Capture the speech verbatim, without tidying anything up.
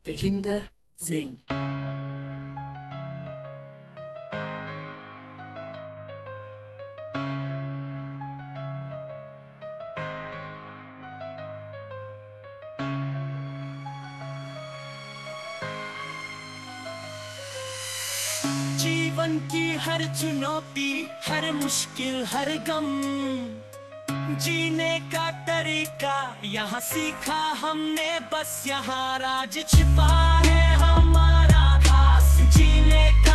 Tejinder Singh। जीवन की हर चुनौती, हर मुश्किल, हर गम, जीने का तरीका यहाँ सीखा हमने, बस यहाँ राज छिपा है हमारा खास जीने का।